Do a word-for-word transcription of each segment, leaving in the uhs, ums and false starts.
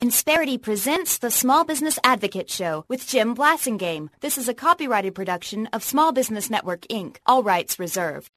Insperity presents the Small Business Advocate Show with Jim Blasingame. This is a copyrighted production of Small Business Network, Incorporated. All rights reserved.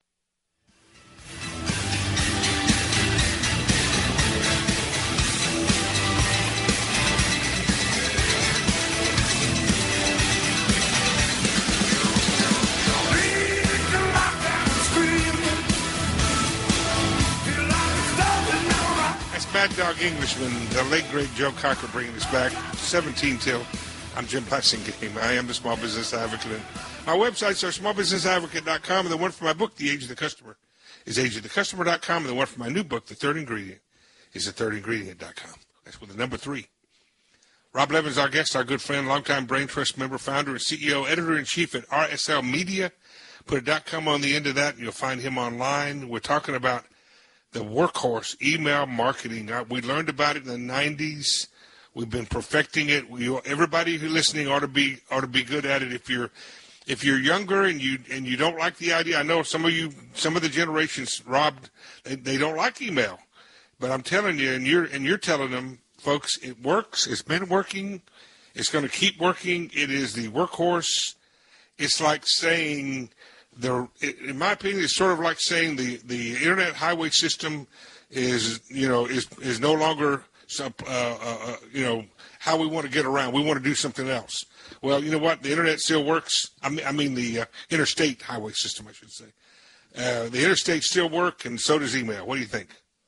Mad Dog Englishman, the late great Joe Cocker bringing us back, seventeen till. I'm Jim Blasingame. I am the Small Business Advocate. And my websites are small business advocate dot com, and the one for my book, The Age of the Customer, is age of the customer dot com, and the one for my new book, The Third Ingredient, is the third ingredient dot com. That's with the number three. Rob Levin's our guest, our good friend, longtime Brain Trust member, founder and C E O, editor-in-chief at R S L Media. Put a .com on the end of that, and you'll find him online. We're talking about the workhorse, email marketing. We learned about it in the nineties. We've been perfecting it. We, everybody who's listening ought to be ought to be good at it. If you're if you're younger and you and you don't like the idea, I know some of you, some of the generations, Rob, they, they don't like email. But I'm telling you, and you're and you're telling them, folks, it works. It's been working. It's going to keep working. It is the workhorse. It's like saying. The, in my opinion, it's sort of like saying the, the internet highway system is, you know, is is no longer, some, uh, uh, you know, how we want to get around. We want to do something else. Well, you know what? The internet still works. I mean, I mean the uh, interstate highway system, I should say. Uh, the interstates still work, and so does email. What do you think?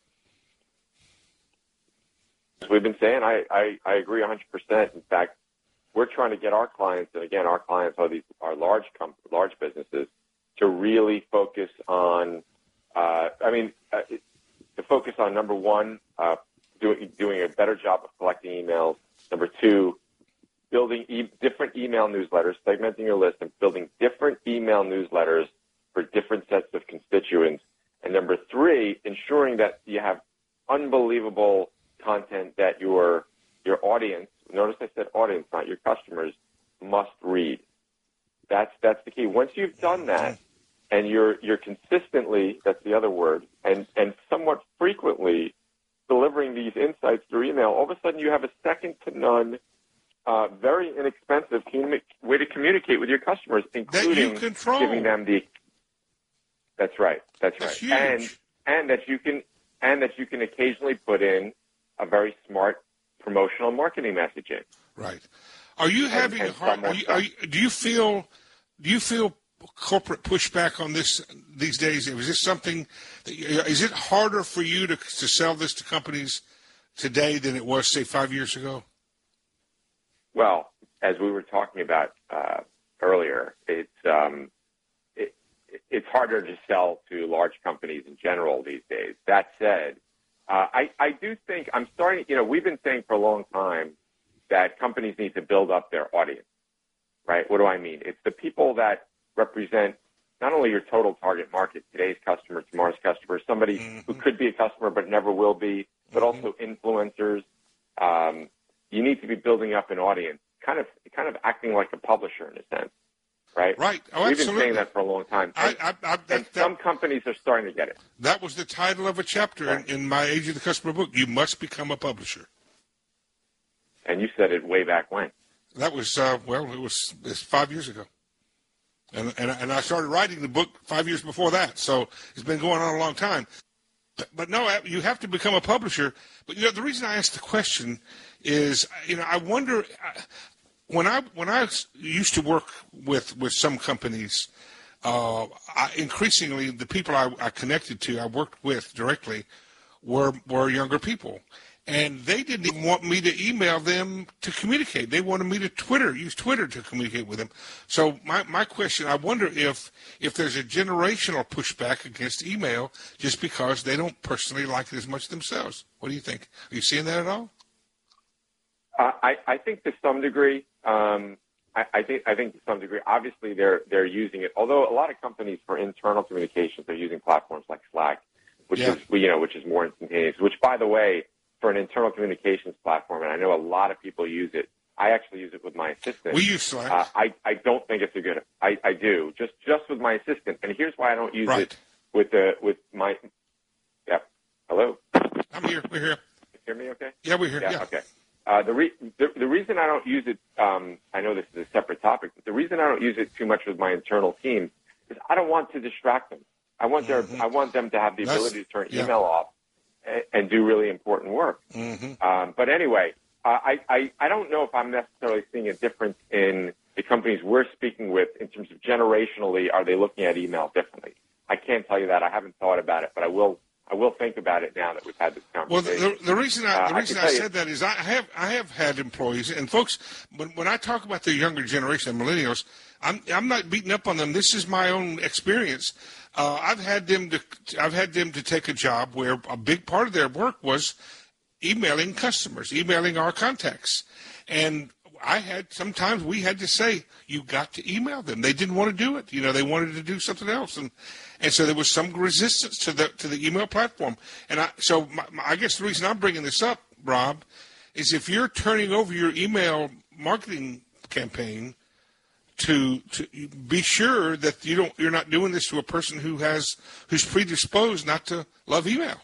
As we've been saying, I, I, I agree one hundred percent. In fact, we're trying to get our clients, and again, our clients are these are large com- large businesses, to really focus on, uh, I mean, uh, to focus on, number one, uh, doing, doing a better job of collecting emails. Number two, building e- different email newsletters, segmenting your list, and building different email newsletters for different sets of constituents. And number three, ensuring that you have unbelievable content that your your audience, notice I said audience, not your customers, must read. That's that's the key. Once you've done that, and you're you're consistently, that's the other word, and, and somewhat frequently delivering these insights through email, all of a sudden you have a second to none, uh, very inexpensive communi- way to communicate with your customers, including giving them the. That's right. That's, that's right. Huge. And and that you can and that you can occasionally put in a very smart promotional marketing message in. Right. Are you having and, a hard? Are you, are you, do you feel? Do you feel corporate pushback on this these days? Is this something? That, is it harder for you to to sell this to companies today than it was, say, five years ago? Well, as we were talking about uh, earlier, it's um, it, it's harder to sell to large companies in general these days. That said, uh, I I do think I'm starting. You know, we've been saying for a long time that companies need to build up their audience, right? What do I mean? It's the people that represent not only your total target market, today's customer, tomorrow's customer, somebody mm-hmm. who could be a customer but never will be, but mm-hmm. also influencers. Um, you need to be building up an audience, kind of kind of acting like a publisher in a sense, right? Right. Oh, We've absolutely. been saying that for a long time. And, I, I, I, that, and some that, companies are starting to get it. That was the title of a chapter right. in, in my Age of the Customer book. You must become a publisher. And you said it way back when. That was, uh, well, it was it's five years ago. And, and and I started writing the book five years before that. So it's been going on a long time. But, but no, you have to become a publisher. But, you know, the reason I asked the question is, you know, I wonder, when I when I used to work with, with some companies, uh, I, increasingly the people I, I connected to, I worked with directly, were were younger people. And they didn't even want me to email them to communicate. They wanted me to Twitter, use Twitter to communicate with them. So my, my question, I wonder if if there's a generational pushback against email just because they don't personally like it as much themselves. What do you think? Are you seeing that at all? Uh, I, I think to some degree. Um, I, I think I think to some degree. Obviously, they're they're using it. Although a lot of companies for internal communications are using platforms like Slack, which yeah. is you know which is more instantaneous. Which, by the way, for an internal communications platform, and I know a lot of people use it. I actually use it with my assistant. We use Slack. Uh, I, I don't think it's a good. I, I do just just with my assistant, and here's why I don't use right. it with the with my. Yep. Hello. I'm here. We're here. You hear me? Okay. Yeah, we're here. Yeah. yeah. Okay. Uh, the, re- the the reason I don't use it, um, I know this is a separate topic, but the reason I don't use it too much with my internal team is I don't want to distract them. I want their mm-hmm. I want them to have the That's, ability to turn yeah. email off and, and do really important work. Mm-hmm. Um, but anyway, uh, I, I I don't know if I'm necessarily seeing a difference in the companies we're speaking with in terms of generationally, are they looking at email differently? I can't tell you that. I haven't thought about it, but I will. I will think about it now that we've had this conversation. Well, the, the reason I, the uh, reason I, I I said that is I have I have had employees and folks. When when I talk about the younger generation, the millennials, I'm I'm not beating up on them. This is my own experience. Uh, I've had them to I've had them to take a job where a big part of their work was emailing customers, emailing our contacts, and I had sometimes we had to say, you got to email them. They didn't want to do it. You know, they wanted to do something else, and and so there was some resistance to the to the email platform. And I so my, my, I guess the reason I'm bringing this up, Rob, is if you're turning over your email marketing campaign to to be sure that you don't you're not doing this to a person who has who's predisposed not to love email.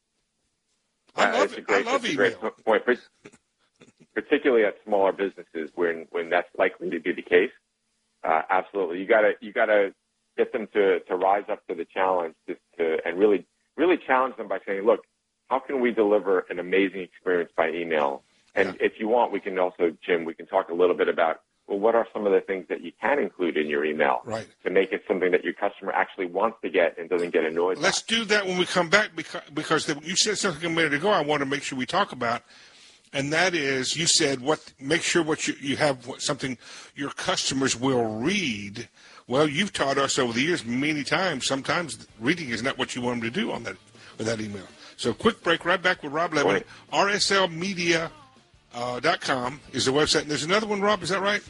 I love it. Great, I love that's email. A great point. Particularly at smaller businesses, when when that's likely to be the case, uh, absolutely, you gotta you gotta get them to, to rise up to the challenge, just to and really really challenge them by saying, look, how can we deliver an amazing experience by email? And yeah. if you want, we can also, Jim, we can talk a little bit about, well, what are some of the things that you can include in your email right. to make it something that your customer actually wants to get and doesn't get annoyed. Let's by. do that when we come back because because the, you said something a minute ago. I want to make sure we talk about. And that is, you said, what? Make sure what you, you have what, something your customers will read. Well, you've taught us over the years many times. Sometimes reading is not what you want them to do on that with that email. So, quick break. Right back with Rob Levin. R S L media dot com is the website. And there's another one, Rob. Is that right?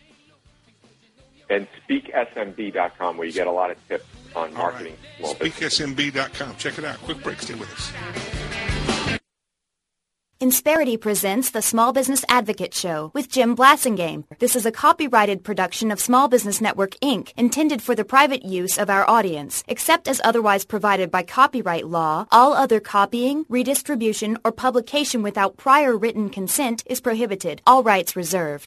And speak S M B dot com, where you get a lot of tips on marketing. Right. speak S M B dot com. Check it out. Quick break. Stay with us. Insperity presents the Small Business Advocate Show with Jim Blasingame. This is a copyrighted production of Small Business Network, Incorporated, intended for the private use of our audience. Except as otherwise provided by copyright law, all other copying, redistribution, or publication without prior written consent is prohibited. All rights reserved.